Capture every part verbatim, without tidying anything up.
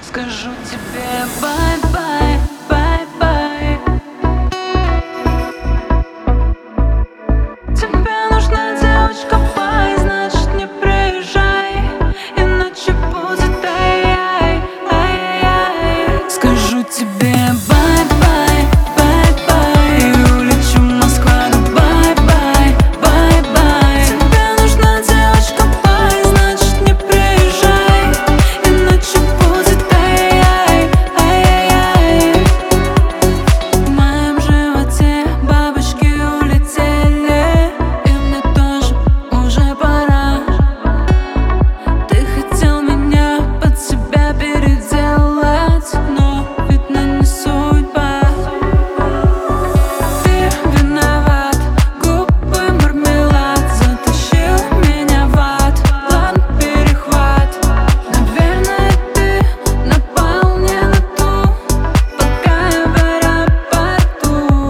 Скажу тебе бай-бай, бай-бай. Тебе нужна девочка, бай, значит не приезжай, иначе будет ай-яй, ай-яй. Скажу тебе бай-бай, бай-бай, и улечу в Москву, бай-бай, бай-бай. Тебе нужна девочка, бай, значит не приезжай, иначе будет ай-яй, ай-яй. В моем животе бабочки улетели, и мне тоже уже пора. Ты хотел меня под себя переделать, но видно не судьба. Ты виноват, губы мармелад, затащил меня в ад, план перехват. Наверное, ты напал мне на ту, пока я в аэропорту.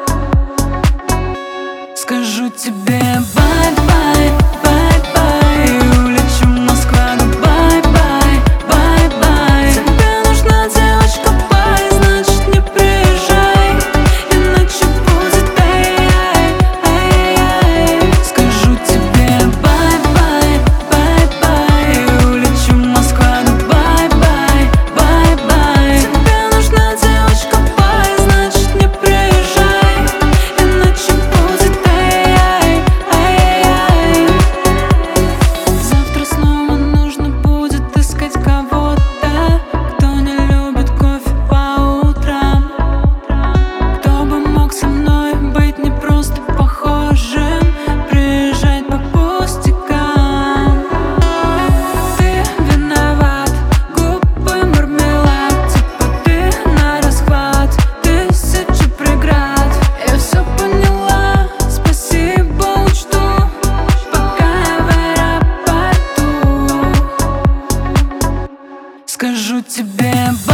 Скажу тебе бай-бай, бай-бай, и улечу в Москву, бай-бай, бай-бай. Тебе нужна девочка, бай, значит не приезжай, иначе будет ай-яй, ай-яй. Скажу тебе бай-бай, бай-бай, и улечу в Москву, бай-бай, бай-бай. Тебе нужна девочка, бай, значит не приезжай, иначе будет ай-яй, ай-яй. Завтра снова нужно будет искать кого-то, кто не любит кофе по утрам, кто бы мог со мной быть не просто похожим, приезжать по пустякам. Ты виноват, губы мармелад, типа ты на расхват, тысячи преград. Я все поняла, спасибо, учту, пока я в аэропорту. Скажу тебе